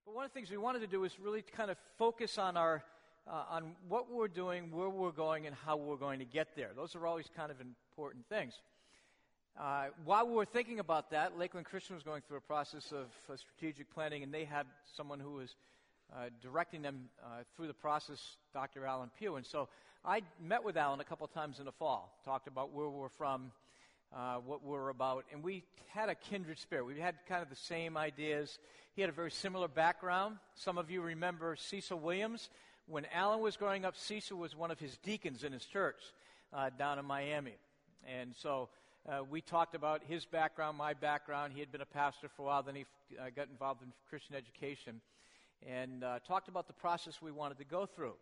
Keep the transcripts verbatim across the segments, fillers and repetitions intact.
But one of the things we wanted to do is really kind of focus on our uh, on what we're doing, where we're going, and how we're going to get there. Those are always kind of important things. Uh, while we were thinking about that, Lakeland Christian was going through a process of uh, strategic planning, and they had someone who was uh, directing them uh, through the process, Doctor Alan Pugh. And so I met with Alan a couple of times in the fall, talked about where we're from, Uh, what we're about, and we had a kindred spirit. We had kind of the same ideas. He had a very similar background. Some of you remember Cecil Williams. When Alan was growing up, Cecil was one of his deacons in his church uh, down in Miami. And so uh, we talked about his background, my background. He had been a pastor for a while, then he uh, got involved in Christian education, and uh, talked about the process we wanted to go through.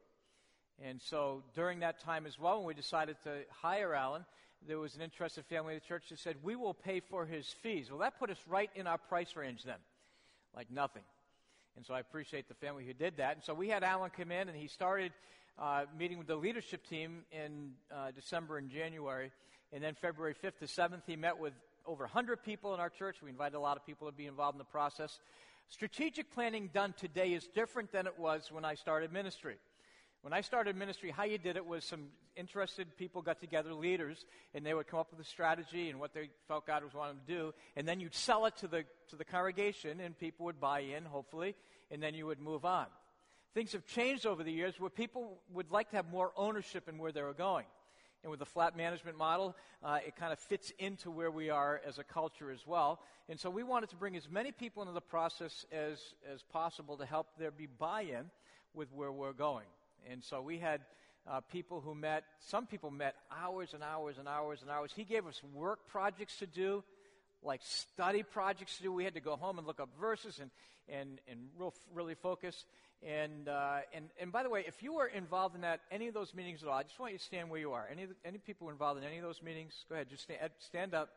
And so during that time as well, when we decided to hire Alan, there was an interested family in the church that said, we will pay for his fees. Well, that put us right in our price range then, like nothing. And so I appreciate the family who did that. And so we had Alan come in, and he started uh, meeting with the leadership team in uh, December and January. And then February fifth to seventh, he met with over one hundred people in our church. We invited a lot of people to be involved in the process. Strategic planning done today is different than it was when I started ministry. When I started ministry, how you did it was some interested people got together, leaders, and they would come up with a strategy and what they felt God was wanting them to do, and then you'd sell it to the to the congregation, and people would buy in, hopefully, and then you would move on. Things have changed over the years where people would like to have more ownership in where they were going. And with the flat management model, uh, it kind of fits into where we are as a culture as well. And so we wanted to bring as many people into the process as, as possible to help there be buy-in with where we're going. And so we had uh, people who met, some people met hours and hours and hours and hours. He gave us work projects to do, like study projects to do. We had to go home and look up verses and and, and real, really focus. And, uh, and and by the way, if you were involved in that, any of those meetings at all, I just want you to stand where you are. Any any people who were involved in any of those meetings, go ahead, just stand, stand up.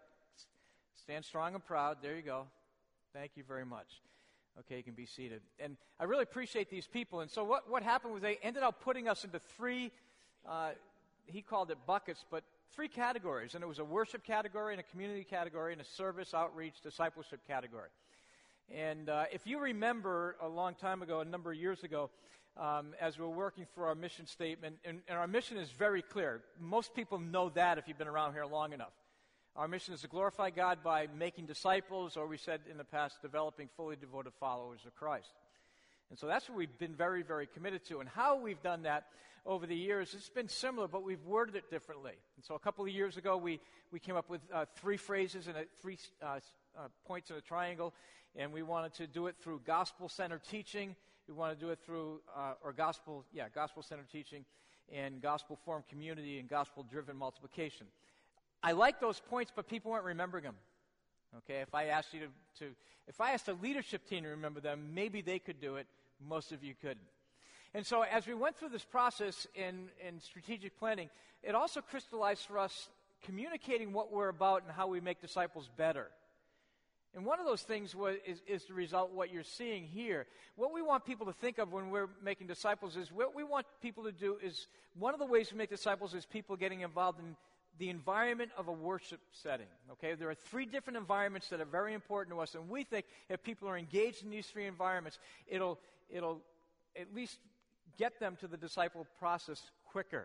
Stand strong and proud. There you go. Thank you very much. Okay, you can be seated. And I really appreciate these people. And so what, what happened was they ended up putting us into three, uh, he called it buckets, but three categories. And it was a worship category, and a community category, and a service, outreach, discipleship category. And uh, if you remember a long time ago, a number of years ago, um, as we were working through our mission statement, and, and our mission is very clear. Most people know that if you've been around here long enough. Our mission is to glorify God by making disciples, or we said in the past, developing fully devoted followers of Christ. And so that's what we've been very, very committed to. And how we've done that over the years, it's been similar, but we've worded it differently. And so a couple of years ago, we, we came up with uh, three phrases and a, three uh, uh, points in a triangle, and we wanted to do it through gospel-centered teaching. We want to do it through, uh, or gospel, yeah, gospel-centered teaching, and gospel-formed community, and gospel-driven multiplication. I like those points, but people weren't remembering them. Okay, if I asked you to, to, if I asked the leadership team to remember them, maybe they could do it. Most of you couldn't. And so as we went through this process in, in strategic planning, it also crystallized for us communicating what we're about and how we make disciples better. And one of those things was, is, is the result of what you're seeing here. What we want people to think of when we're making disciples is what we want people to do is, one of the ways we make disciples is people getting involved in the environment of a worship setting. Okay, there are three different environments that are very important to us, and we think if people are engaged in these three environments, it'll it'll at least get them to the disciple process quicker.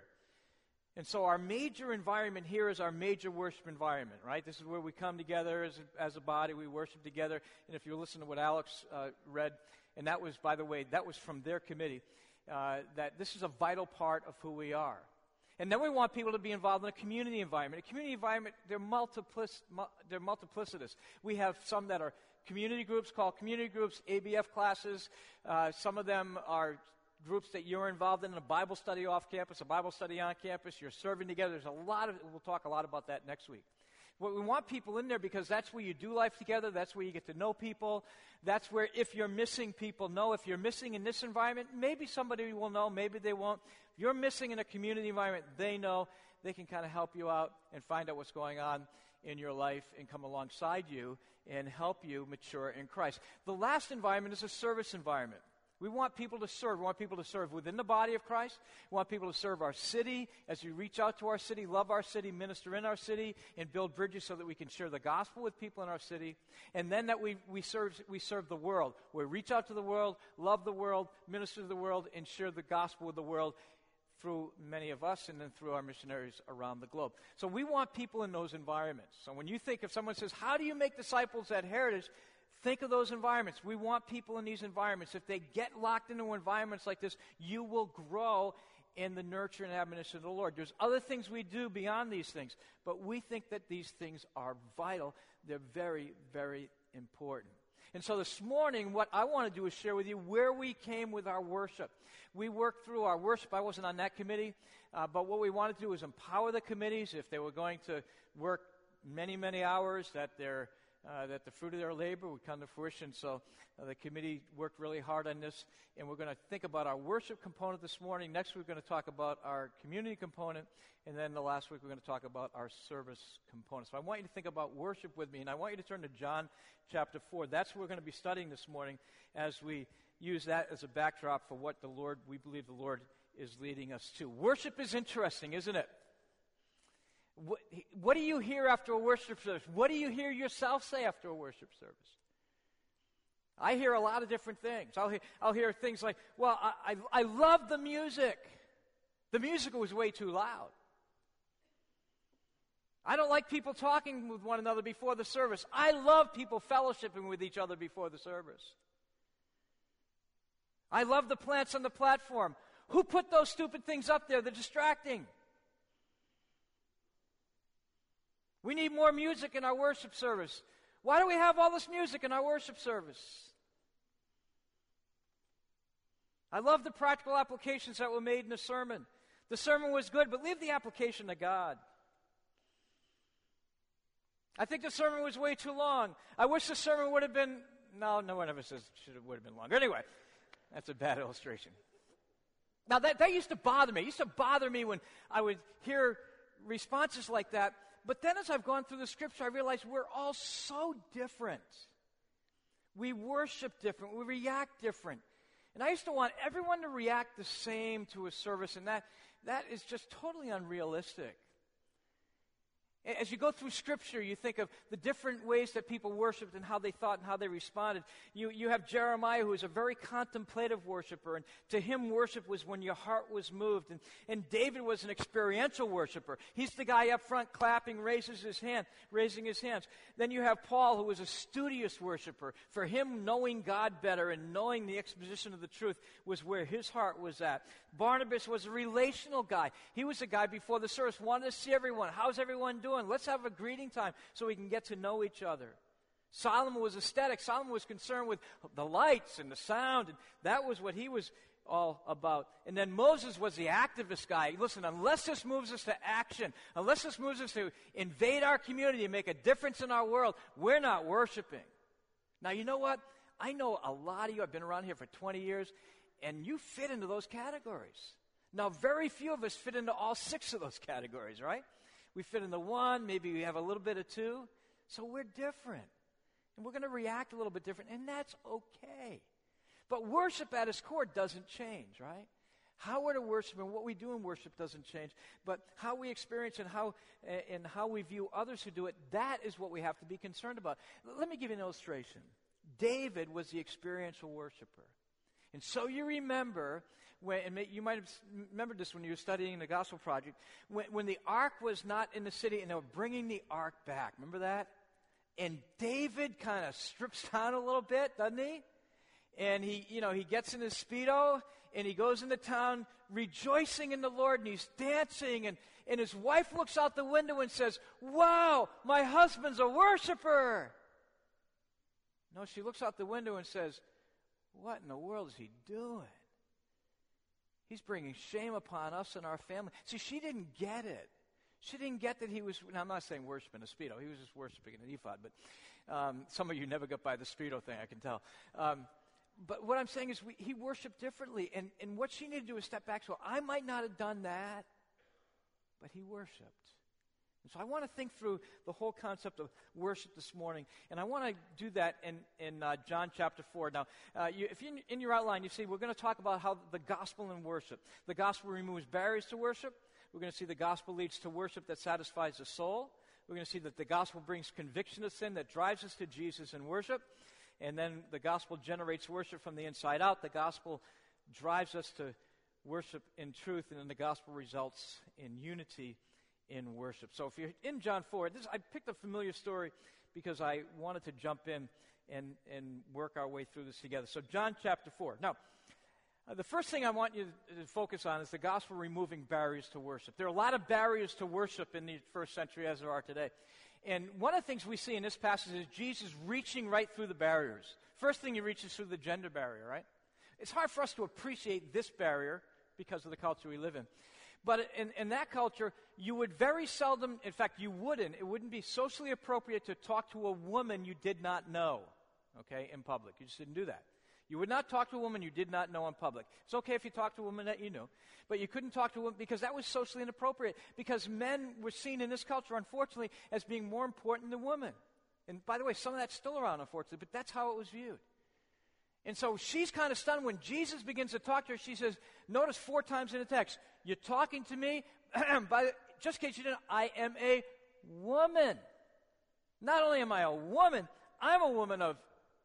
And so our major environment here is our major worship environment, right? This is where we come together as a, as a body, we worship together. And if you listen to what Alex uh, read, and that was, by the way, that was from their committee, uh, that this is a vital part of who we are. And then we want people to be involved in a community environment. A community environment, they're, multiplic- they're multiplicitous. We have some that are community groups called community groups, A B F classes. Uh, some of them are groups that you're involved in, a Bible study off campus, a Bible study on campus. You're serving together. There's a lot of, we'll talk a lot about that next week. But we want people in there because that's where you do life together. That's where you get to know people. That's where if you're missing, people know. If you're missing in this environment, maybe somebody will know, maybe they won't. If you're missing in a community environment, they know. They can kind of help you out and find out what's going on in your life and come alongside you and help you mature in Christ. The last environment is a service environment. We want people to serve. We want people to serve within the body of Christ. We want people to serve our city as we reach out to our city, love our city, minister in our city, and build bridges so that we can share the gospel with people in our city. And then that we, we, serve, we serve the world. We reach out to the world, love the world, minister to the world, and share the gospel with the world through many of us and then through our missionaries around the globe. So we want people in those environments. So when you think, if someone says, how do you make disciples at Heritage? Think of those environments. We want people in these environments. If they get locked into environments like this, you will grow in the nurture and admonition of the Lord. There's other things we do beyond these things, but we think that these things are vital. They're very, very important. And so this morning, what I want to do is share with you where we came with our worship. We worked through our worship. I wasn't on that committee, uh, but what we wanted to do is empower the committees if they were going to work many, many hours, that they're Uh, that the fruit of their labor would come to fruition. So uh, the committee worked really hard on this, and we're going to think about our worship component this morning. Next week, we're going to talk about our community component, and then the last week, we're going to talk about our service component. So I want you to think about worship with me, and I want you to turn to John chapter four. That's what we're going to be studying this morning as we use that as a backdrop for what the Lord, we believe the Lord is leading us to. Worship is interesting, isn't it? What, what do you hear after a worship service? What do you hear yourself say after a worship service? I hear a lot of different things. I'll hear, I'll hear things like, well, I, I, I love the music. The music was way too loud. I don't like people talking with one another before the service. I love people fellowshipping with each other before the service. I love the plants on the platform. Who put those stupid things up there? They're distracting. We need more music in our worship service. Why do we have all this music in our worship service? I love the practical applications that were made in the sermon. The sermon was good, but leave the application to God. I think the sermon was way too long. I wish the sermon would have been, no, no one ever says it should have, would have been longer. Anyway, that's a bad illustration. Now, that, that used to bother me. It used to bother me when I would hear responses like that. But then as I've gone through the scripture, I realize we're all so different. We worship different. We react different. And I used to want everyone to react the same to a service, and that, that is just totally unrealistic. As you go through Scripture, you think of the different ways that people worshiped and how they thought and how they responded. You, you have Jeremiah, who is a very contemplative worshiper, and to him worship was when your heart was moved. And, and David was an experiential worshiper. He's the guy up front clapping, raises his hand, raising his hands. Then you have Paul, who was a studious worshiper. For him, knowing God better and knowing the exposition of the truth was where his heart was at. Barnabas was a relational guy. He was a guy before the service, wanted to see everyone. How's everyone doing? Let's have a greeting time so we can get to know each other. Solomon was aesthetic. Solomon was concerned with the lights and the sound, and that was what he was all about. And then Moses was the activist guy. Listen, unless this moves us to action, unless this moves us to invade our community and make a difference in our world, we're not worshiping. Now, you know what? I know a lot of you, I've been around here for twenty years, and you fit into those categories. Now, very few of us fit into all six of those categories, right? We fit into one, maybe we have a little bit of two. So we're different. And we're going to react a little bit different, and that's okay. But worship at its core doesn't change, right? How we're to worship and what we do in worship doesn't change. But how we experience and how, and how we view others who do it, that is what we have to be concerned about. Let me give you an illustration. David was the experiential worshiper. And so you remember, when, and you might have remembered this when you were studying the Gospel Project, when, when the ark was not in the city and they were bringing the ark back. Remember that? And David kind of strips down a little bit, doesn't he? And he, you know, he gets in his Speedo and he goes into town rejoicing in the Lord, and he's dancing, and, and his wife looks out the window and says, "Wow, my husband's a worshiper." No, she looks out the window and says, "What in the world is he doing? He's bringing shame upon us and our family." See, she didn't get it. She didn't get that he was, now I'm not saying worshiping a Speedo. He was just worshiping an ephod, but um, some of you never got by the Speedo thing, I can tell. Um, but what I'm saying is we, he worshiped differently, and, and what she needed to do is step back. So I might not have done that, but he worshiped. And so I want to think through the whole concept of worship this morning, and I want to do that in, in uh, John chapter four. Now, uh, you, if you, in your outline, you see we're going to talk about how the gospel and worship. The gospel removes barriers to worship. We're going to see the gospel leads to worship that satisfies the soul. We're going to see that the gospel brings conviction of sin that drives us to Jesus in worship. And then the gospel generates worship from the inside out. The gospel drives us to worship in truth, and then the gospel results in unity in worship. So if you're in John four, this, I picked a familiar story because I wanted to jump in and, and work our way through this together. So John chapter four. Now, uh, the first thing I want you to, to focus on is the gospel removing barriers to worship. There are a lot of barriers to worship in the first century as there are today. And one of the things we see in this passage is Jesus reaching right through the barriers. First thing he reaches through the gender barrier, right? It's hard for us to appreciate this barrier because of the culture we live in. But in, in that culture, you would very seldom, in fact, you wouldn't, it wouldn't be socially appropriate to talk to a woman you did not know, okay, in public. You just didn't do that. You would not talk to a woman you did not know in public. It's okay if you talked to a woman that you knew, but you couldn't talk to a woman because that was socially inappropriate, because men were seen in this culture, unfortunately, as being more important than women. And by the way, some of that's still around, unfortunately, but that's how it was viewed. And so she's kind of stunned when Jesus begins to talk to her. She says, notice four times in the text, you're talking to me, by the, just in case you didn't, I am a woman. Not only am I a woman, I'm a woman of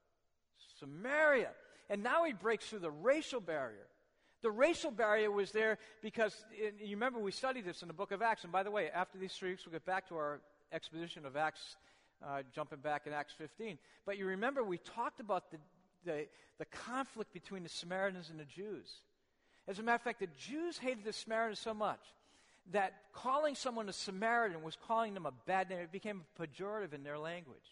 Samaria. And now he breaks through the racial barrier. The racial barrier was there because, you remember we studied this in the book of Acts. And by the way, after these three weeks, we'll get back to our exposition of Acts, uh, jumping back in Acts fifteen. But you remember we talked about the The, the conflict between the Samaritans and the Jews. As a matter of fact, the Jews hated the Samaritans so much that calling someone a Samaritan was calling them a bad name. It became pejorative in their language.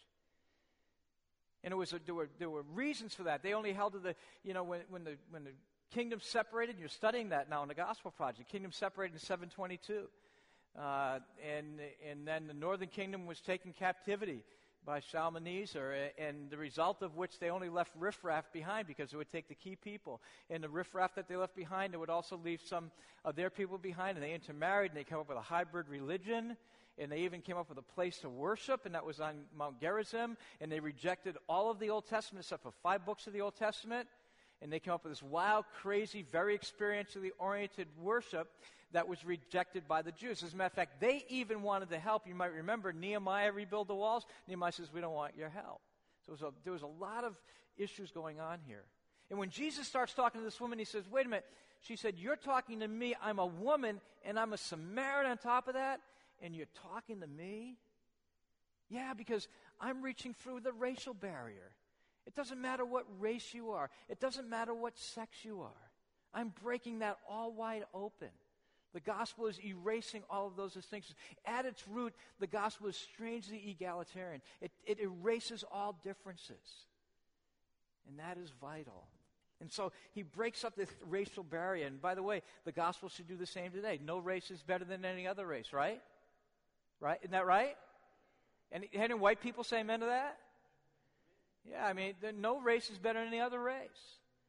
And it was a, there were there were reasons for that. They only held to the, you know, when, when the when the kingdom separated, you're studying that now in the Gospel Project. The kingdom separated in seven twenty-two. Uh, and, and then the northern kingdom was taken captivity by Shalmaneser, and the result of which they only left riffraff behind because it would take the key people. And the riffraff that they left behind, it would also leave some of their people behind, and they intermarried, and they came up with a hybrid religion, and they even came up with a place to worship, and that was on Mount Gerizim, and they rejected all of the Old Testament except for five books of the Old Testament, and they came up with this wild, crazy, very experientially oriented worship that was rejected by the Jews. As a matter of fact, they even wanted to help. You might remember Nehemiah rebuild the walls. Nehemiah says, we don't want your help. So there was, a, there was a lot of issues going on here. And when Jesus starts talking to this woman, he says, wait a minute. She said, you're talking to me. I'm a woman, and I'm a Samaritan on top of that, and you're talking to me? Yeah, because I'm reaching through the racial barrier. It doesn't matter what race you are. It doesn't matter what sex you are. I'm breaking that all wide open. The gospel is erasing all of those distinctions. At its root, the gospel is strangely egalitarian. It, it erases all differences. And that is vital. And so he breaks up this racial barrier. And by the way, the gospel should do the same today. No race is better than any other race, right? Right? Isn't that right? And any white people say amen to that? Yeah, I mean, no race is better than any other race.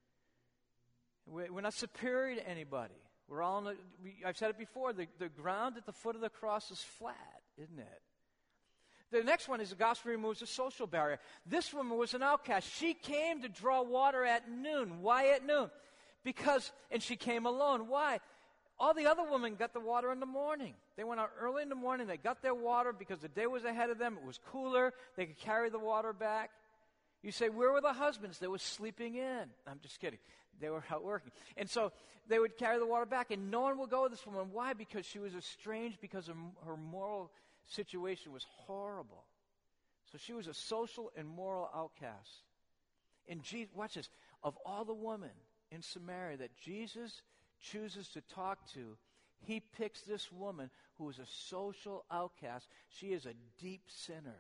We're not superior to anybody. We're all in the, we, I've said it before, the, the ground at the foot of the cross is flat, isn't it? The next one is the gospel removes a social barrier. This woman was an outcast. She came to draw water at noon. Why at noon? Because, and she came alone. Why? All the other women got the water in the morning. They went out early in the morning. They got their water because the day was ahead of them. It was cooler. They could carry the water back. You say, where were the husbands? They were sleeping in. I'm just kidding. They were out working. And so they would carry the water back, and no one would go with this woman. Why? Because she was estranged, because her, her moral situation was horrible. So she was a social and moral outcast. And Jesus, watch this. Of all the women in Samaria that Jesus chooses to talk to, he picks this woman who is a social outcast. She is a deep sinner.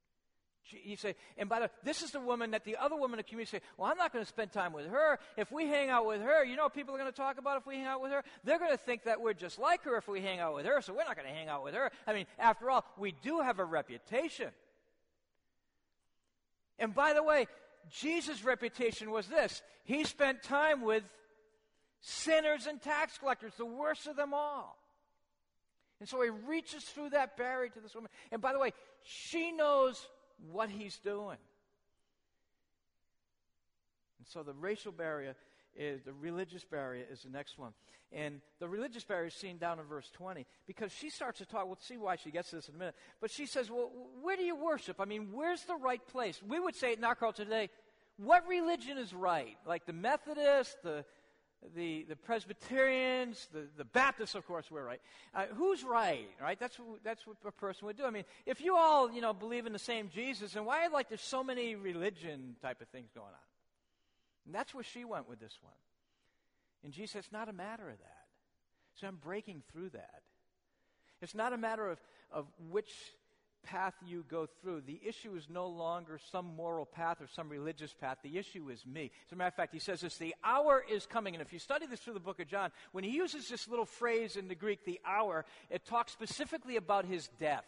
You say, and by the way, this is the woman that the other woman in the community say, well, I'm not going to spend time with her. If we hang out with her, you know what people are going to talk about if we hang out with her? They're going to think that we're just like her if we hang out with her, so we're not going to hang out with her. I mean, after all, we do have a reputation. And by the way, Jesus' reputation was this. He spent time with sinners and tax collectors, the worst of them all. And so he reaches through that barrier to this woman. And by the way, she knows what he's doing. And so the racial barrier is, the religious barrier is the next one. And the religious barrier is seen down in verse twenty, because she starts to talk. We'll see why she gets to this in a minute. But she says, well, where do you worship? I mean, where's the right place? We would say in our culture today, what religion is right? Like the Methodists, the the, the Presbyterians, the, the Baptists, of course, we're right. Uh, who's right, right? That's what, that's what a person would do. I mean, if you all, you know, believe in the same Jesus, then why, like, there's so many religion type of things going on? And that's where she went with this one. And Jesus said, it's not a matter of that. So I'm breaking through that. It's not a matter of, of which path you go through. The issue is no longer some moral path or some religious path. The issue is me. As a matter of fact, he says this, the hour is coming. And if you study this through the book of John, when he uses this little phrase in the Greek, the hour, it talks specifically about his death.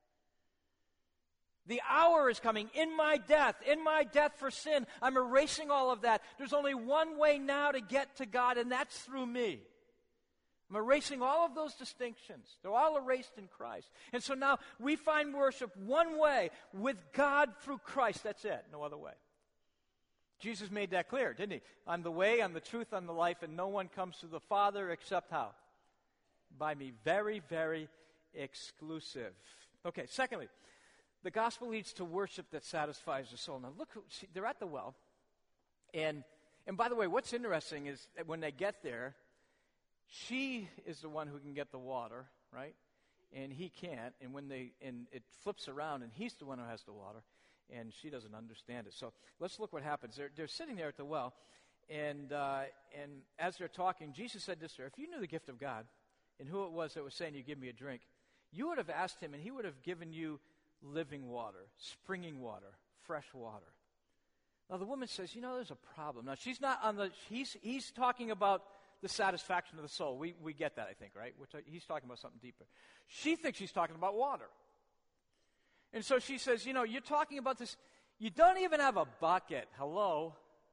The hour is coming in my death, in my death for sin. I'm erasing all of that. There's only one way now to get to God, and that's through me. I'm erasing all of those distinctions. They're all erased in Christ. And so now we find worship one way, with God through Christ. That's it. No other way. Jesus made that clear, didn't he? I'm the way, I'm the truth, I'm the life, and no one comes to the Father except how? By me. Very, very exclusive. Okay, secondly, the gospel leads to worship that satisfies the soul. Now look, who, see, they're at the well. And, and by the way, what's interesting is that when they get there, she is the one who can get the water, right? And he can't. And when they and it flips around, and he's the one who has the water, and she doesn't understand it. So let's look what happens. They're they're sitting there at the well, and uh, and as they're talking, Jesus said this to her: if you knew the gift of God and who it was that was saying, "You give me a drink," you would have asked him, and he would have given you living water, springing water, fresh water. Now the woman says, "You know, there's a problem." Now she's not on the. He's he's talking about the satisfaction of the soul. We we get that, I think, right? We're ta- he's talking about something deeper. She thinks he's talking about water. And so she says, you know, you're talking about this. You don't even have a bucket. Hello?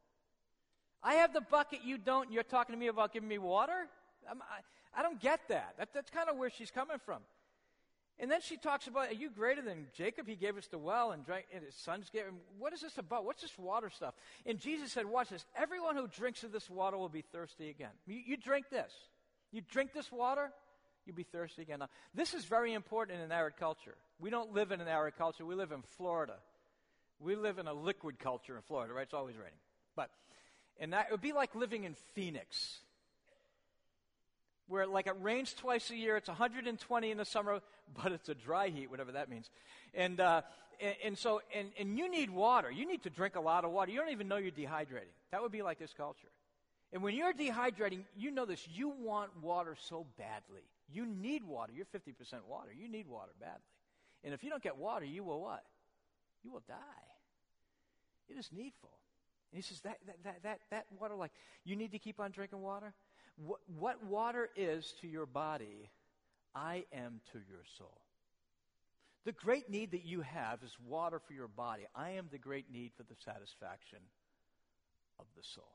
I have the bucket, you don't, and you're talking to me about giving me water? I'm, I, I don't get that. that that's kind of where she's coming from. And then she talks about, are you greater than Jacob? He gave us the well, and, drank, and his sons gave him. What is this about? What's this water stuff? And Jesus said, watch this. Everyone who drinks of this water will be thirsty again. You, you drink this. You drink this water, you'll be thirsty again. Now, this is very important in an arid culture. We don't live in an arid culture. We live in Florida. We live in a liquid culture in Florida, right? It's always raining. But, and that it would be like living in Phoenix, where like it rains twice a year, it's one hundred twenty in the summer, but it's a dry heat, whatever that means. And uh, and, and so, and, and you need water. You need to drink a lot of water. You don't even know you're dehydrating. That would be like this culture. And when you're dehydrating, you know this, you want water so badly. You need water. You're fifty percent water. You need water badly. And if you don't get water, you will what? You will die. It is needful. And he says that that that that, that water, like, you need to keep on drinking water? What, what water is to your body, I am to your soul. The great need that you have is water for your body. I am the great need for the satisfaction of the soul.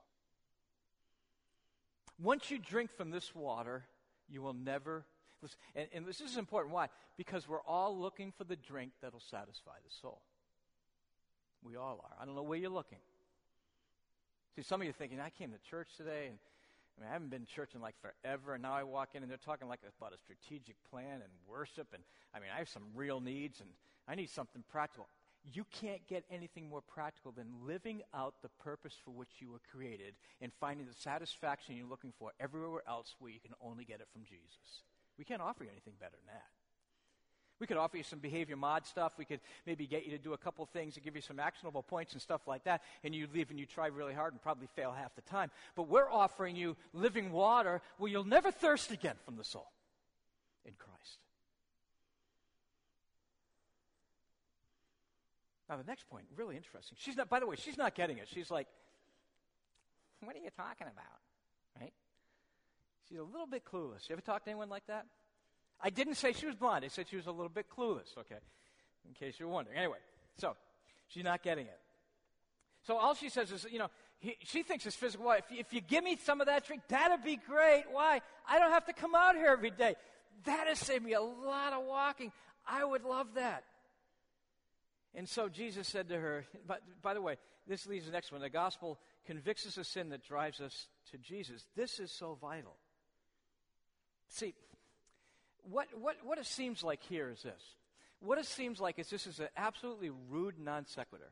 Once you drink from this water, you will never, listen, and, and this is important. Why? Because we're all looking for the drink that'll satisfy the soul. We all are. I don't know where you're looking. See, some of you are thinking, I came to church today, and I mean, I haven't been to church in like forever, and now I walk in and they're talking like about a strategic plan and worship, and I mean, I have some real needs, and I need something practical. You can't get anything more practical than living out the purpose for which you were created and finding the satisfaction you're looking for everywhere else where you can only get it from Jesus. We can't offer you anything better than that. We could offer you some behavior mod stuff. We could maybe get you to do a couple things to give you some actionable points and stuff like that, and you leave and you try really hard and probably fail half the time. But we're offering you living water where you'll never thirst again from the soul in Christ. Now, the next point, really interesting. She's not, by the way, she's not getting it. She's like, what are you talking about? Right? She's a little bit clueless. You ever talk to anyone like that? I didn't say she was blind. I said she was a little bit clueless, okay, in case you're wondering. Anyway, so she's not getting it. So all she says is, you know, he, she thinks it's physical. Well, if, if you give me some of that drink, that'd be great. Why? I don't have to come out here every day. that has saved me a lot of walking. I would love that. And so Jesus said to her, but by the way, this leads to the next one. The gospel convicts us of sin that drives us to Jesus. This is so vital. See, what, what, what it seems like here is this. What it seems like is this is an absolutely rude non sequitur.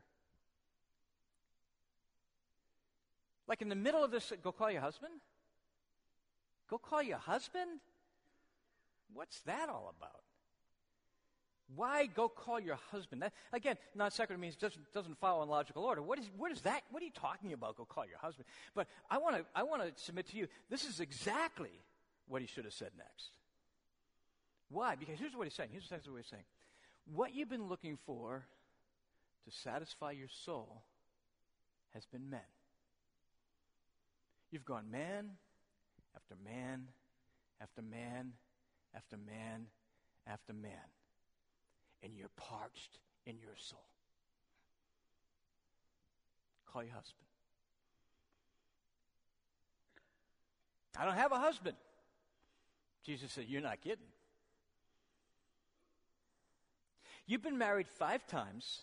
Like in the middle of this, go call your husband? Go call your husband? What's that all about? Why go call your husband? That, again, non sequitur means doesn't doesn't follow in logical order. What is what is that? What are you talking about? Go call your husband. But I want to I want to submit to you. This is exactly what he should have said next. Why? Because here's what he's saying. Here's what he's saying. What you've been looking for to satisfy your soul has been met. You've gone man after man after man after man after man. And you're parched in your soul. Call your husband. I don't have a husband. Jesus said, you're not kidding. You've been married five times,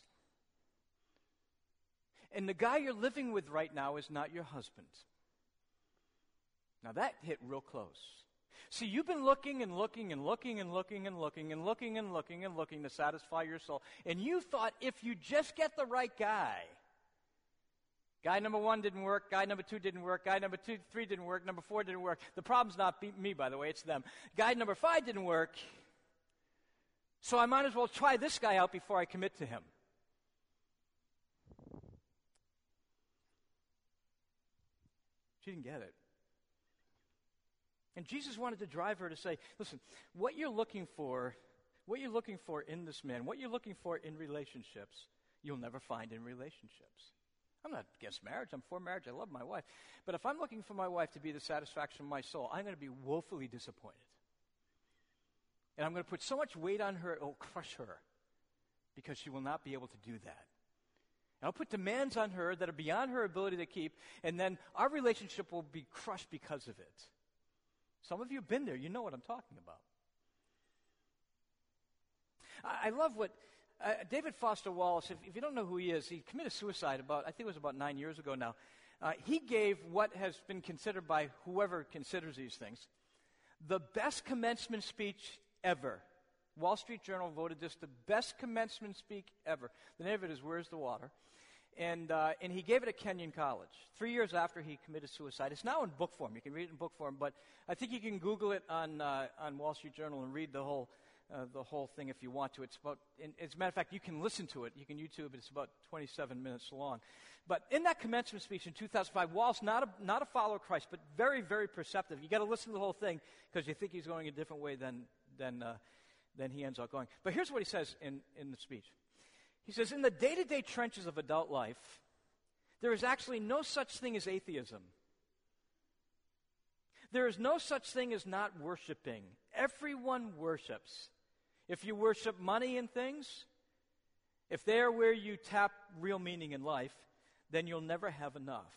and the guy you're living with right now is not your husband. Now that hit real close. See, you've been looking and looking and looking and looking and looking and looking and looking and looking to satisfy your soul. And you thought if you just get the right guy, guy number one didn't work, guy number two didn't work, guy number two, three didn't work, number four didn't work. The problem's not be- me, by the way, it's them. Guy number five didn't work, so I might as well try this guy out before I commit to him. She didn't get it. And Jesus wanted to drive her to say, listen, what you're looking for, what you're looking for in this man, what you're looking for in relationships, you'll never find in relationships. I'm not against marriage. I'm for marriage. I love my wife. But if I'm looking for my wife to be the satisfaction of my soul, I'm going to be woefully disappointed. And I'm going to put so much weight on her, it will crush her because she will not be able to do that. And I'll put demands on her that are beyond her ability to keep, and then our relationship will be crushed because of it. Some of you have been there. You know what I'm talking about. I, I love what uh, David Foster Wallace, if, if you don't know who he is, he committed suicide about, I think it was about nine years ago now. Uh, he gave what has been considered by whoever considers these things, the best commencement speech ever. Wall Street Journal voted this the best commencement speech ever. The name of it is Where's the Water? And uh, and he gave it at Kenyon College, three years after he committed suicide. It's now in book form. You can read it in book form, but I think you can Google it on uh, on Wall Street Journal and read the whole uh, the whole thing if you want to. It's about, in, as a matter of fact, you can listen to it. You can YouTube it. It's about twenty-seven minutes long. But in that commencement speech in two thousand five, Wallace, not a, not a follower of Christ, but very, very perceptive. You got to listen to the whole thing because you think he's going a different way than than uh, than he ends up going. But here's what he says in, in the speech. He says, in the day-to-day trenches of adult life, there is actually no such thing as atheism. There is no such thing as not worshiping. Everyone worships. If you worship money and things, if they are where you tap real meaning in life, then you'll never have enough.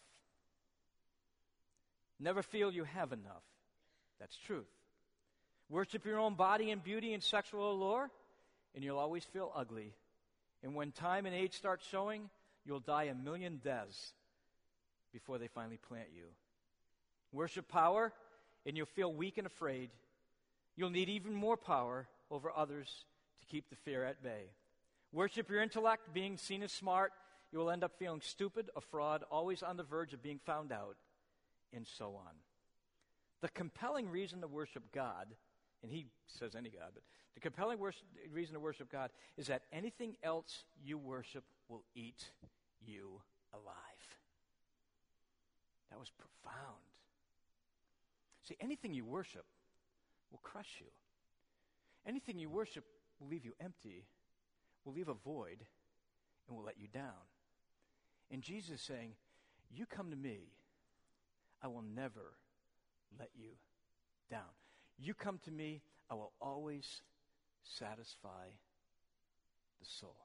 Never feel you have enough. That's truth. Worship your own body and beauty and sexual allure, and you'll always feel ugly. And when time and age start showing, you'll die a million deaths before they finally plant you. Worship power, and you'll feel weak and afraid. You'll need even more power over others to keep the fear at bay. Worship your intellect, being seen as smart. You will end up feeling stupid, a fraud, always on the verge of being found out, and so on. The compelling reason to worship God, and he says any God, but the compelling worship, reason to worship God is that anything else you worship will eat you alive. That was profound. See, anything you worship will crush you. Anything you worship will leave you empty, will leave a void, and will let you down. And Jesus is saying, you come to me, I will never let you down. You come to me, I will always satisfy the soul.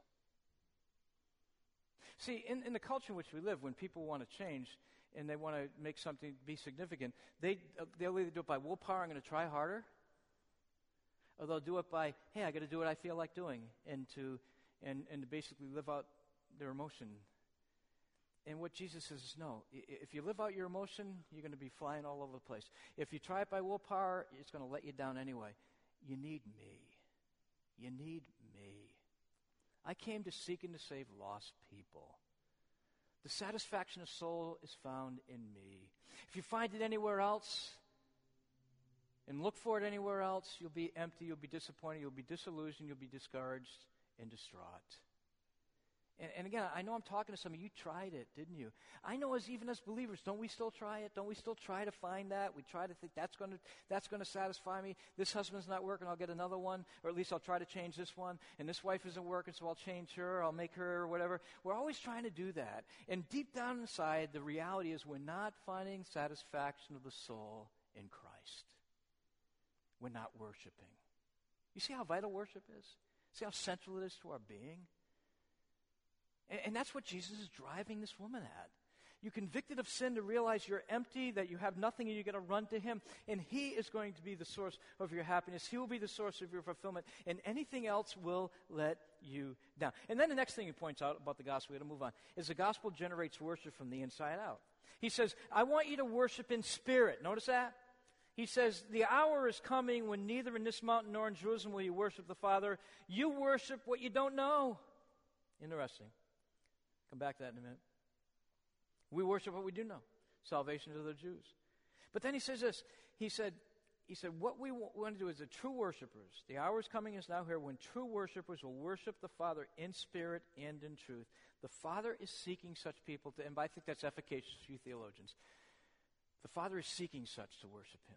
See, in, in the culture in which we live, when people want to change and they want to make something be significant, they, uh, they'll either do it by willpower, I'm going to try harder, or they'll do it by, hey, I got to do what I feel like doing, and to and and to basically live out their emotion. And what Jesus says is, no, I- if you live out your emotion, you're going to be flying all over the place. If you try it by willpower, it's going to let you down anyway. You need me. You need me. I came to seek and to save lost people. The satisfaction of soul is found in me. If you find it anywhere else and look for it anywhere else, you'll be empty, you'll be disappointed, you'll be disillusioned, you'll be discouraged and distraught. And, and again, I know I'm talking to some of you. You tried it, didn't you? I know as even as believers, don't we still try it? Don't we still try to find that? We try to think that's going to that's going to satisfy me. This husband's not working, I'll get another one, or at least I'll try to change this one. And this wife isn't working, so I'll change her, I'll make her, or whatever. We're always trying to do that. And deep down inside, the reality is we're not finding satisfaction of the soul in Christ. We're not worshiping. You see how vital worship is? See how central it is to our being? And that's what Jesus is driving this woman at. You're convicted of sin to realize you're empty, that you have nothing, and you're going to run to him. And he is going to be the source of your happiness. He will be the source of your fulfillment. And anything else will let you down. And then the next thing he points out about the gospel, we're going to move on, is the gospel generates worship from the inside out. He says, I want you to worship in spirit. Notice that? He says, the hour is coming when neither in this mountain nor in Jerusalem will you worship the Father. You worship what you don't know. Interesting. Come back to that in a minute. We worship what we do know. Salvation to the Jews. But then he says this. He said, he said, what we want to do is the true worshipers. The hour is coming is now here when true worshipers will worship the Father in spirit and in truth. The Father is seeking such people to, and I think that's efficacious for you theologians. The Father is seeking such to worship him.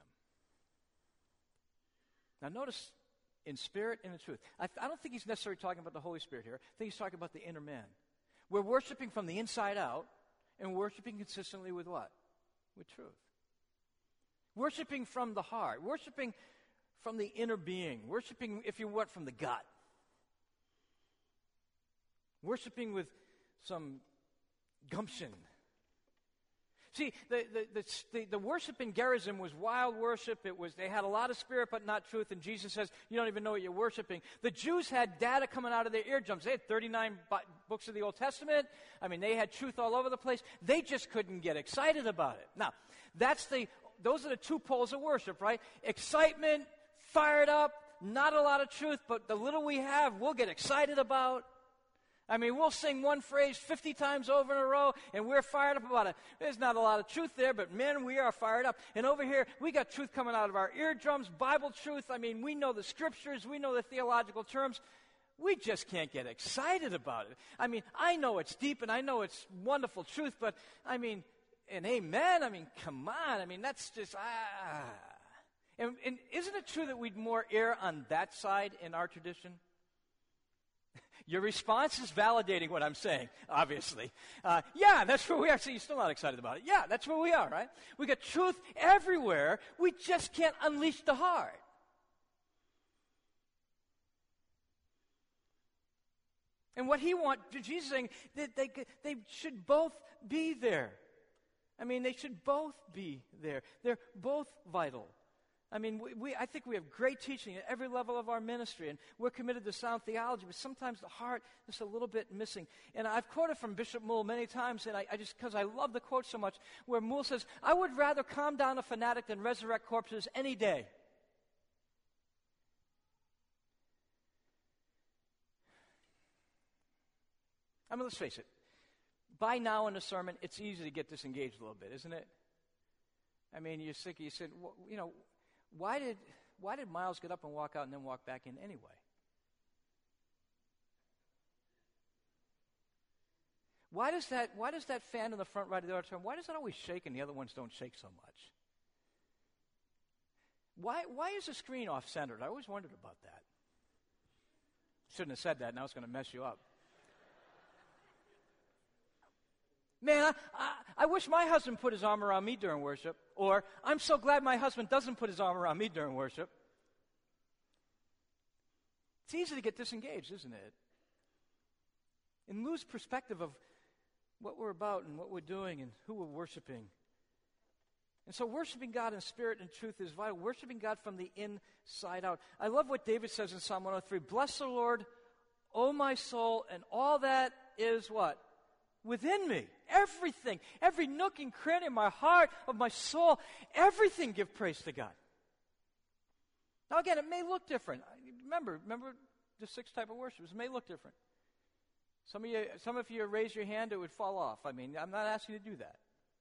Now notice, in spirit and in truth. I, I don't think he's necessarily talking about the Holy Spirit here. I think he's talking about the inner man. We're worshiping from the inside out, and worshiping consistently with what? With truth. Worshiping from the heart. Worshiping from the inner being. Worshiping, if you want, from the gut. Worshiping with some gumption. See, the, the, the, the, the worship in Gerizim was wild worship. It was, they had a lot of spirit but not truth, and Jesus says, you don't even know what you're worshiping. The Jews had data coming out of their eardrums. They had thirty-nine bu- books of the Old Testament. I mean, they had truth all over the place. They just couldn't get excited about it. Now, that's the, those are the two poles of worship, right? Excitement, fired up, not a lot of truth, but the little we have, we'll get excited about. I mean, we'll sing one phrase fifty times over in a row, and we're fired up about it. There's not a lot of truth there, but man, we are fired up. And over here, we got truth coming out of our eardrums, Bible truth. I mean, we know the scriptures, we know the theological terms. We just can't get excited about it. I mean, I know it's deep, and I know it's wonderful truth, but, I mean, and amen, I mean, come on. I mean, that's just, ah. And, and isn't it true that we'd more err on that side in our tradition? Your response is validating what I'm saying, obviously. Uh, yeah, that's where we are. See, you're still not excited about it. Yeah, that's where we are, right? We got truth everywhere. We just can't unleash the heart. And what he wants, Jesus is saying, that they, they should both be there. I mean, they should both be there. They're both vital. I mean, we, we, I think we have great teaching at every level of our ministry, and we're committed to sound theology, but sometimes the heart is a little bit missing. And I've quoted from Bishop Moule many times, and I, I just, because I love the quote so much, where Moule says, I would rather calm down a fanatic than resurrect corpses any day. I mean, let's face it. By now in a sermon, it's easy to get disengaged a little bit, isn't it? I mean, you're sick, you said, well, you know, Why did why did Miles get up and walk out and then walk back in anyway? Why does that why does that fan in the front right of the auditorium, why does that always shake and the other ones don't shake so much? Why why is the screen off centered? I always wondered about that. Shouldn't have said that, now it's going to mess you up. Man, I, I, I wish my husband put his arm around me during worship. Or, I'm so glad my husband doesn't put his arm around me during worship. It's easy to get disengaged, isn't it? And lose perspective of what we're about and what we're doing and who we're worshiping. And so worshiping God in spirit and truth is vital. Worshiping God from the inside out. I love what David says in Psalm one oh three. Bless the Lord, O my soul, and all that is what? Within me. Everything. Every nook and cranny of my heart, of my soul. Everything give praise to God. Now again, it may look different. Remember, remember the six type of worships. It may look different. Some of you, some of you raise your hand, it would fall off. I mean, I'm not asking you to do that.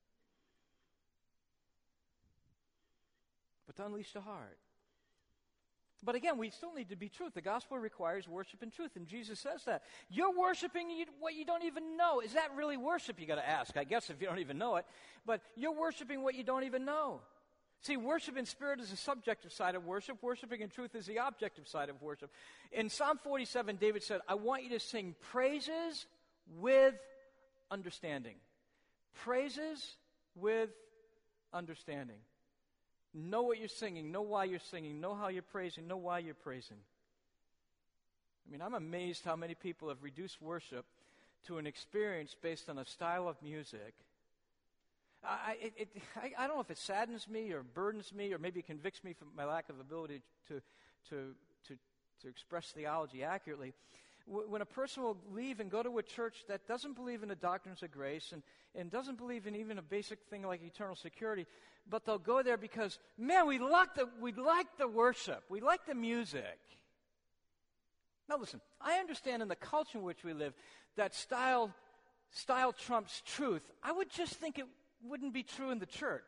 But to unleash the heart. But again, we still need to be truth. The gospel requires worship and truth, and Jesus says that. You're worshiping what you don't even know. Is that really worship? You got to ask, I guess, if you don't even know it. But you're worshiping what you don't even know. See, worship in spirit is the subjective side of worship. Worshiping in truth is the objective side of worship. In Psalm forty-seven, David said, I want you to sing praises with understanding. Praises with understanding. Know what you're singing. Know why you're singing. Know how you're praising. Know why you're praising. I mean, I'm amazed how many people have reduced worship to an experience based on a style of music. I, it, it, I, I don't know if it saddens me or burdens me or maybe convicts me for my lack of ability to, to, to, to express theology accurately. When a person will leave and go to a church that doesn't believe in the doctrines of grace and, and doesn't believe in even a basic thing like eternal security, but they'll go there because, man, we like the, we like the worship. We like the music. Now listen, I understand in the culture in which we live that style, style trumps truth. I would just think it wouldn't be true in the church.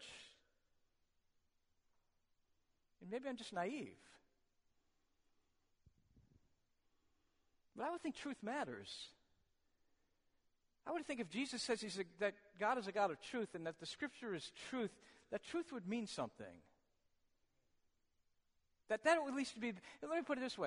And maybe I'm just naive. But I would think truth matters. I would think if Jesus says he's a, that God is a God of truth and that the Scripture is truth, that truth would mean something. That that would at least be, let me put it this way.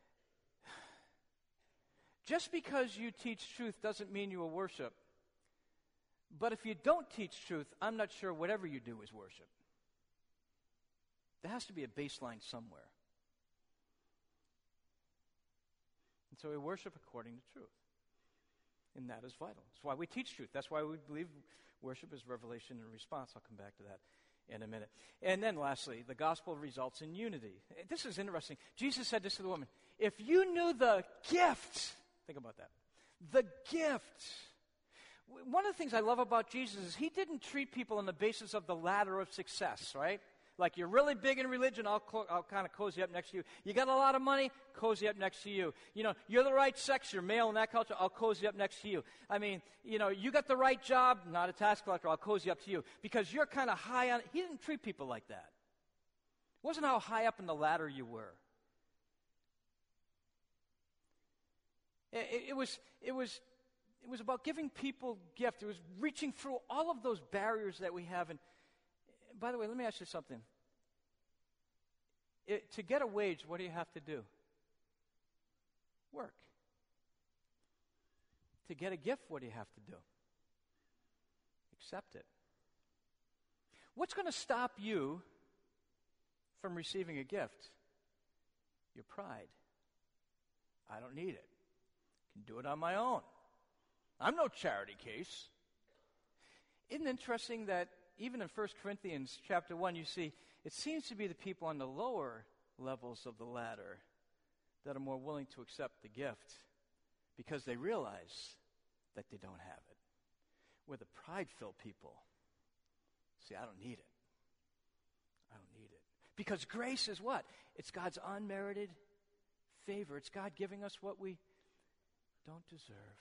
Just because you teach truth doesn't mean you will worship. But if you don't teach truth, I'm not sure whatever you do is worship. There has to be a baseline somewhere. And so we worship according to truth. And that is vital. That's why we teach truth. That's why we believe worship is revelation and response. I'll come back to that in a minute. And then lastly, the gospel results in unity. This is interesting. Jesus said this to the woman. If you knew the gift, think about that, the gift. One of the things I love about Jesus is he didn't treat people on the basis of the ladder of success, right? Like you're really big in religion, I'll, co- I'll kind of cozy up next to you. You got a lot of money, cozy up next to you. You know, you're the right sex, you're male in that culture, I'll cozy up next to you. I mean, you know, you got the right job, not a tax collector, I'll cozy up to you. Because you're kind of high on it. He didn't treat people like that. It wasn't how high up in the ladder you were. It, it, it was, it was, it was about giving people gift. It was reaching through all of those barriers that we have. And by the way, let me ask you something. It, to get a wage, what do you have to do? Work. To get a gift, what do you have to do? Accept it. What's going to stop you from receiving a gift? Your pride. I don't need it. I can do it on my own. I'm no charity case. Isn't it interesting that even in First Corinthians chapter one, you see, it seems to be the people on the lower levels of the ladder that are more willing to accept the gift because they realize that they don't have it. Where the pride-filled people say, I don't need it. I don't need it. Because grace is what? It's God's unmerited favor. It's God giving us what we don't deserve.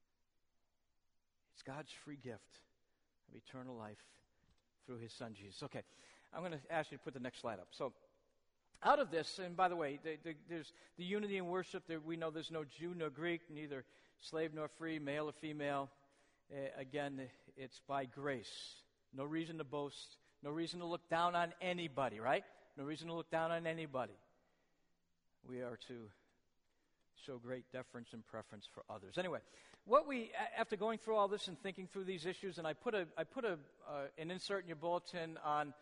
It's God's free gift of eternal life through his son Jesus. Okay, I'm going to ask you to put the next slide up. So, out of this, and by the way, the, the, there's the unity in worship. There, we know there's no Jew nor Greek, neither slave nor free, male or female. Uh, again, it's by grace. No reason to boast. No reason to look down on anybody, right? No reason to look down on anybody. We are to show great deference and preference for others. Anyway, what we, after going through all this and thinking through these issues, and I put a, I put a, uh, an insert in your bulletin on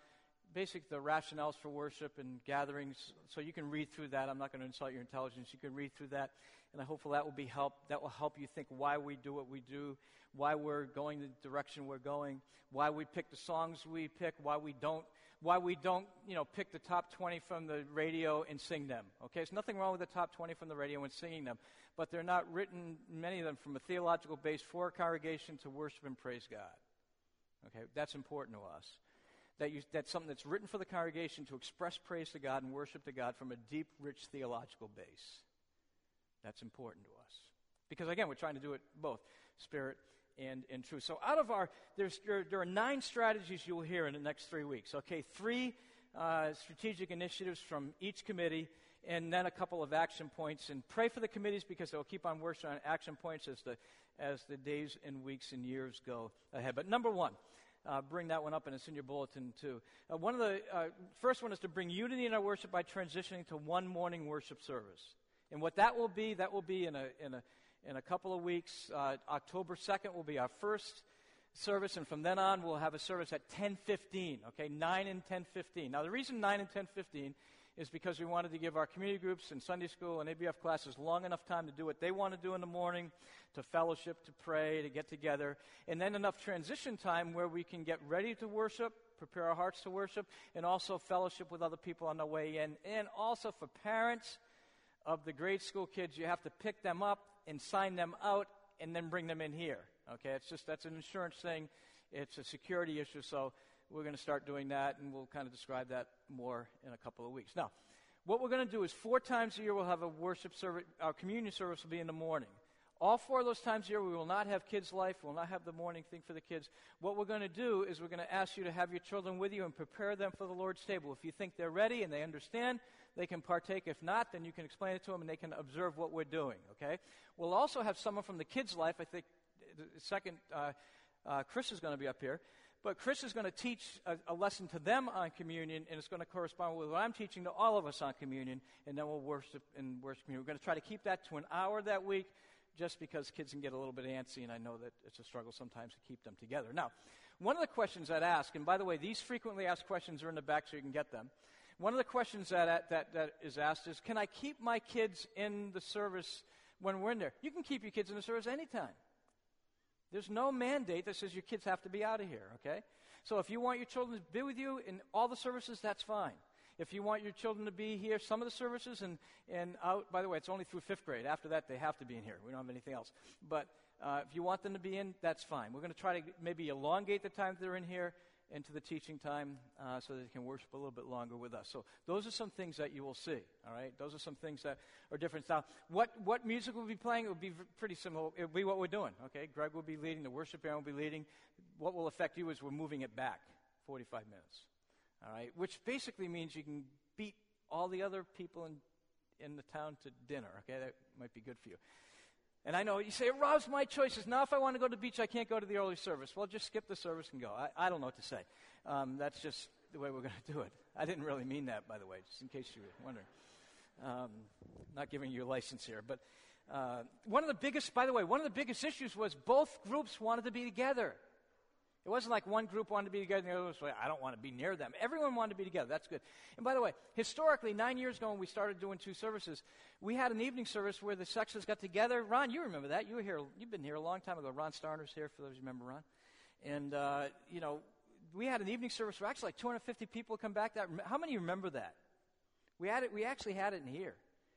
basic the rationales for worship and gatherings, so you can read through that. I'm not going to insult your intelligence. You can read through that, and I hope that will be help. That will help you think why we do what we do, why we're going the direction we're going, why we pick the songs we pick, why we don't, why we don't, you know, pick the top twenty from the radio and sing them. Okay, there's nothing wrong with the top twenty from the radio and singing them, but they're not written, many of them, from a theological base for a congregation to worship and praise God. Okay, that's important to us. That you, that's something that's written for the congregation to express praise to God and worship to God from a deep, rich theological base. That's important to us. Because, again, we're trying to do it both, spirit and, and truth. So out of our, there's, there, there are nine strategies you'll hear in the next three weeks. Okay, three uh, strategic initiatives from each committee, and then a couple of action points. And pray for the committees because they'll keep on working on action points as the, as the days and weeks and years go ahead. But number one, Uh, bring that one up, and it's in your bulletin too. Uh, one of the uh, first one is to bring unity in our worship by transitioning to one morning worship service. And what that will be, that will be in a in a in a couple of weeks. Uh, October second will be our first service, and from then on we'll have a service at ten fifteen. Okay, nine and ten fifteen. Now the reason nine and ten fifteen is because we wanted to give our community groups and Sunday school and A B F classes long enough time to do what they want to do in the morning, to fellowship, to pray, to get together, and then enough transition time where we can get ready to worship, prepare our hearts to worship, and also fellowship with other people on the way in. And also for parents of the grade school kids, you have to pick them up and sign them out and then bring them in here. Okay, it's just, that's an insurance thing. It's a security issue, so we're going to start doing that, and we'll kind of describe that more in a couple of weeks. Now, what we're going to do is four times a year we'll have a worship service. Our communion service will be in the morning. All four of those times a year we will not have Kids Life. We'll not have the morning thing for the kids. What we're going to do is we're going to ask you to have your children with you and prepare them for the Lord's table. If you think they're ready and they understand, they can partake. If not, then you can explain it to them and they can observe what we're doing, okay? We'll also have someone from the Kids Life. I think the second, uh, uh, Chris is going to be up here. But Chris is going to teach a, a lesson to them on communion, and it's going to correspond with what I'm teaching to all of us on communion, and then we'll worship and worship communion. We're going to try to keep that to an hour that week, just because kids can get a little bit antsy, and I know that it's a struggle sometimes to keep them together. Now, one of the questions I'd ask, and by the way, these frequently asked questions are in the back so you can get them. One of the questions that, that, that is asked is, can I keep my kids in the service when we're in there? You can keep your kids in the service anytime. There's no mandate that says your kids have to be out of here, okay? So if you want your children to be with you in all the services, that's fine. If you want your children to be here, some of the services, and, and out, by the way, it's only through fifth grade. After that, they have to be in here. We don't have anything else. But uh, if you want them to be in, that's fine. We're going to try to maybe elongate the time they're in here into the teaching time uh, so that they can worship a little bit longer with us. So those are some things that you will see, all right? Those are some things that are different. Now, what, what music we'll be playing, it will be v- pretty similar. It will be what we're doing, okay? Greg will be leading. The worship band will be leading. What will affect you is we're moving it back forty-five minutes, all right? Which basically means you can beat all the other people in, in the town to dinner, okay? That might be good for you. And I know you say, it robs my choices. Now if I want to go to the beach, I can't go to the early service. Well, just skip the service and go. I, I don't know what to say. Um, that's just the way we're going to do it. I didn't really mean that, by the way, just in case you were wondering. Um, not giving you a license here. But uh, one of the biggest, by the way, one of the biggest issues was both groups wanted to be together. It wasn't like one group wanted to be together and the other was like, I don't want to be near them. Everyone wanted to be together. That's good. And by the way, historically, nine years ago when we started doing two services, we had an evening service where the sections got together. Ron, you remember that. You were here. You've been here a long time ago. Ron Starner's here, for those who remember Ron. And, uh, you know, we had an evening service where actually like two hundred fifty people come back. That, how many remember that? We had it. We actually had it in here.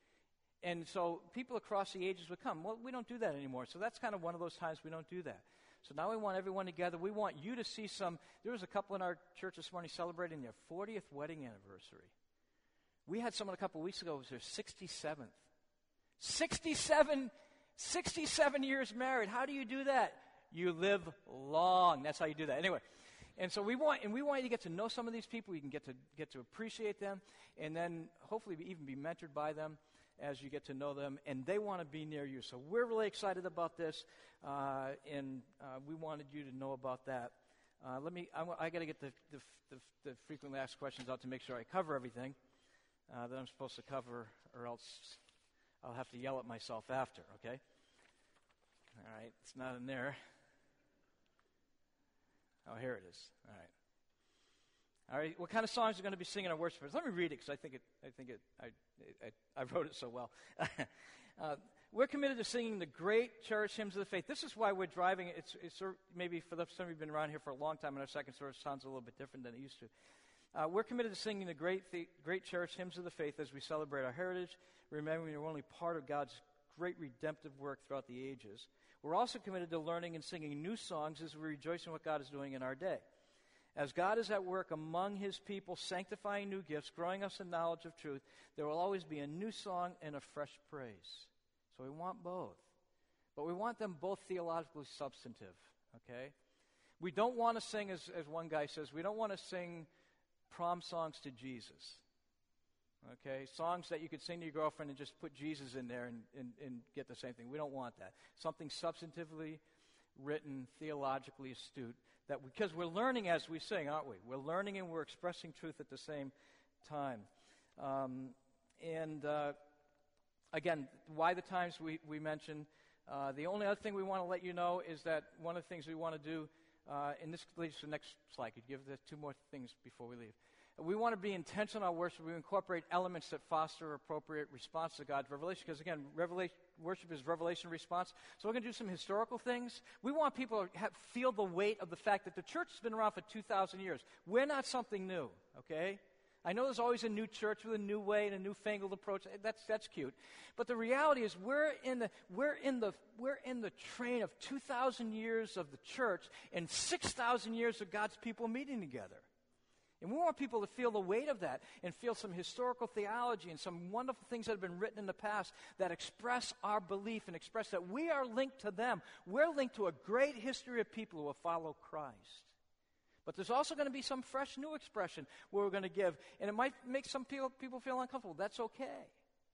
And so people across the ages would come. Well, we don't do that anymore. So that's kind of one of those times we don't do that. So now we want everyone together. We want you to see some. There was a couple in our church this morning celebrating their fortieth wedding anniversary. We had someone a couple of weeks ago who was their sixty-seventh. sixty-seven, sixty-seven years married. How do you do that? You live long. That's how you do that. Anyway, and so we want, and we want you to get to know some of these people. You can get to get to appreciate them, and then hopefully even be mentored by them as you get to know them, and they want to be near you. So we're really excited about this, uh, and uh, we wanted you to know about that. Uh, let me, I, I got to get the, the, the, the frequently asked questions out to make sure I cover everything uh, that I'm supposed to cover, or else I'll have to yell at myself after, okay? All right, it's not in there. Oh, here it is. All right. All right, what kind of songs are going to be singing our worship? Let me read it because I think it. I think it. I, I, I wrote it so well. uh, we're committed to singing the great cherished hymns of the faith. This is why we're driving. It's, it's maybe for the, some of you have been around here for a long time, and our second service sounds a little bit different than it used to. Uh, we're committed to singing the great, the great cherished hymns of the faith as we celebrate our heritage, remembering we're only part of God's great redemptive work throughout the ages. We're also committed to learning and singing new songs as we rejoice in what God is doing in our day. As God is at work among his people, sanctifying new gifts, growing us in knowledge of truth, there will always be a new song and a fresh praise. So we want both. But we want them both theologically substantive, okay? We don't want to sing, as, as one guy says, we don't want to sing prom songs to Jesus. Okay? Songs that you could sing to your girlfriend and just put Jesus in there and, and, and get the same thing. We don't want that. Something substantively written, theologically astute, that because we're learning as we sing, aren't we? We're learning and we're expressing truth at the same time. Um, and uh, again, why the times we, we mentioned. Uh, the only other thing we want to let you know is that one of the things we want to do, uh, and this leads to the next slide. Could you give the two more things before we leave? We want to be intentional in our worship. We incorporate elements that foster appropriate response to God's revelation. Because again, revelation, worship is revelation response. So we're going to do some historical things. We want people to have, feel the weight of the fact that the church has been around for two thousand years. We're not something new, okay? I know there's always a new church with a new way and a newfangled approach. That's that's cute. But the reality is we're in the we're in the we're in the train of two thousand years of the church and six thousand years of God's people meeting together. And we want people to feel the weight of that and feel some historical theology and some wonderful things that have been written in the past that express our belief and express that we are linked to them. We're linked to a great history of people who have followed Christ. But there's also going to be some fresh new expression where we're going to give. And it might make some people, people feel uncomfortable. That's okay.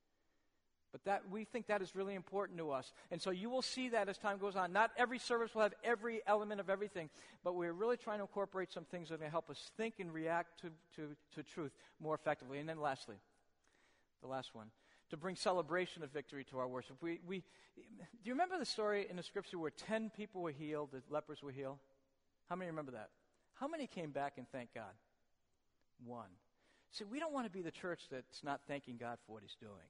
But that we think that is really important to us. And so you will see that as time goes on. Not every service will have every element of everything, but we're really trying to incorporate some things that are going to help us think and react to, to, to truth more effectively. And then lastly, the last one, to bring celebration of victory to our worship. We, we, do you remember the story in the scripture where ten people were healed, the lepers were healed? How many remember that? How many came back and thanked God? One. See, we don't want to be the church that's not thanking God for what he's doing.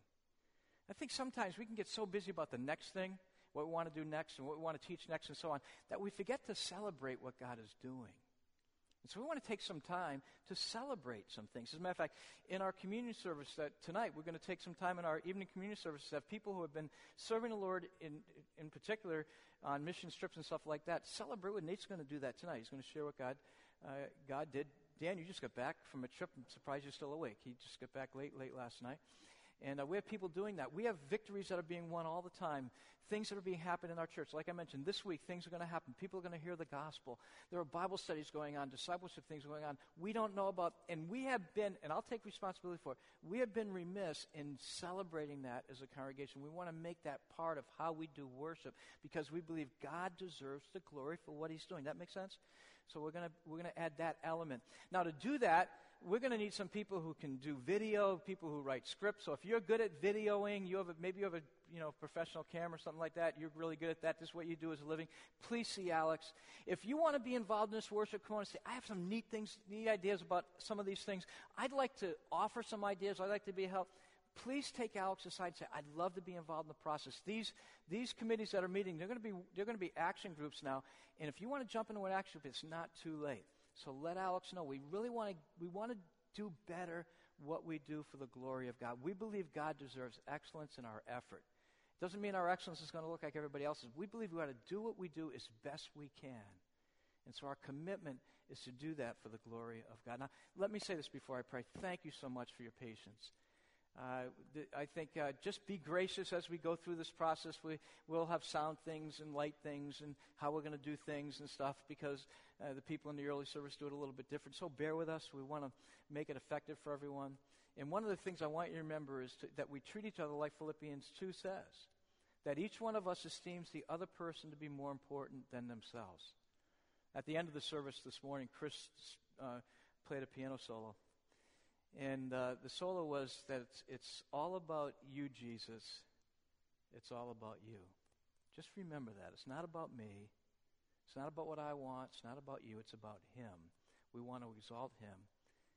I think sometimes we can get so busy about the next thing, what we want to do next and what we want to teach next and so on, that we forget to celebrate what God is doing. And so we want to take some time to celebrate some things. As a matter of fact, in our communion service that tonight, we're going to take some time in our evening communion service to have people who have been serving the Lord in in particular on mission trips and stuff like that. Celebrate with Nate's going to do that tonight. He's going to share what God uh, God did. Dan, you just got back from a trip. I'm surprised you're still awake. He just got back late, late last night. And uh, we have people doing that. We have victories that are being won all the time, things that are being happening in our church. Like I mentioned, this week, things are going to happen. People are going to hear the gospel. There are Bible studies going on, discipleship things going on. We don't know about, and we have been, and I'll take responsibility for it, we have been remiss in celebrating that as a congregation. We want to make that part of how we do worship because we believe God deserves the glory for what he's doing. That make sense? So we're going to we're going to add that element. Now, to do that, we're going to need some people who can do video, people who write scripts. So if you're good at videoing, you have a, maybe you have a you know professional camera or something like that, you're really good at that, this is what you do as a living, please see Alex. If you want to be involved in this worship, come on and say, I have some neat things, neat ideas about some of these things. I'd like to offer some ideas. I'd like to be a help. Please take Alex aside and say, I'd love to be involved in the process. These these committees that are meeting, they're going to be they're going to be action groups now. And if you want to jump into an action group, it's not too late. So let Alex know. We really want to we want to do better what we do for the glory of God. We believe God deserves excellence in our effort. It doesn't mean our excellence is going to look like everybody else's. We believe we ought to do what we do as best we can. And so our commitment is to do that for the glory of God. Now, let me say this before I pray. Thank you so much for your patience. Uh, th- I think uh, just be gracious as we go through this process. We, we'll have sound things and light things and how we're going to do things and stuff because uh, the people in the early service do it a little bit different. So bear with us. We want to make it effective for everyone. And one of the things I want you to remember is to, that we treat each other like Philippians two says, that each one of us esteems the other person to be more important than themselves. At the end of the service this morning, Chris uh, played a piano solo. And uh, the solo was that it's, it's all about you, Jesus. It's all about you. Just remember that. It's not about me. It's not about what I want. It's not about you. It's about him. We want to exalt him.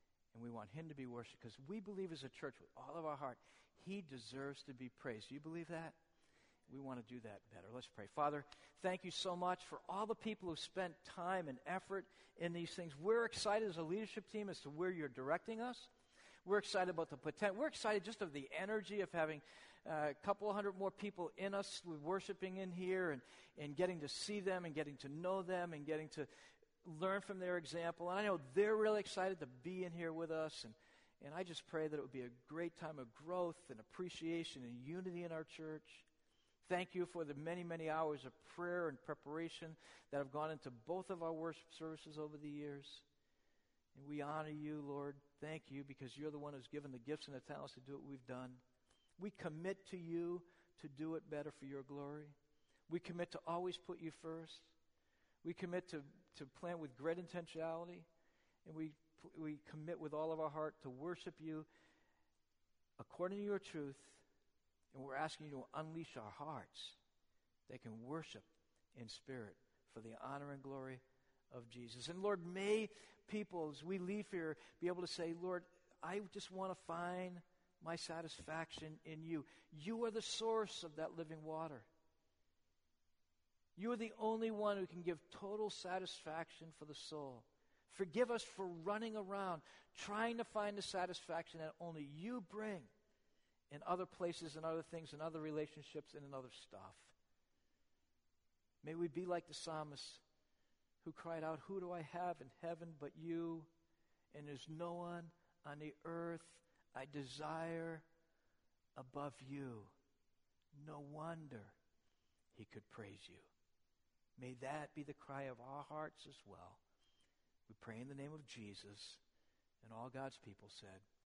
want him to be worshipped because we believe as a church with all of our heart, he deserves to be praised. Do you believe that? We want to do that better. Let's pray. Father, thank you so much for all the people who spent time and effort in these things. We're excited as a leadership team as to where you're directing us. We're excited about the potential. We're excited just of the energy of having uh, a couple hundred more people in us worshiping in here and, and getting to see them and getting to know them and getting to learn from their example. And I know they're really excited to be in here with us. And, and I just pray that it would be a great time of growth and appreciation and unity in our church. Thank you for the many, many hours of prayer and preparation that have gone into both of our worship services over the years. And we honor you, Lord. Thank you because you're the one who's given the gifts and the talents to do what we've done. We commit to you to do it better for your glory. We commit to always put you first. We commit to, to plan with great intentionality. And we, we commit with all of our heart to worship you according to your truth. And we're asking you to unleash our hearts that can worship in spirit for the honor and glory of Jesus. And Lord, may people, as we leave here, be able to say, Lord, I just want to find my satisfaction in you. You are the source of that living water. You are the only one who can give total satisfaction for the soul. Forgive us for running around, trying to find the satisfaction that only you bring in other places and other things and other relationships and in other stuff. May we be like the psalmist who cried out, who do I have in heaven but you? And there's no one on the earth I desire above you. No wonder he could praise you. May that be the cry of our hearts as well. We pray in the name of Jesus, and all God's people said,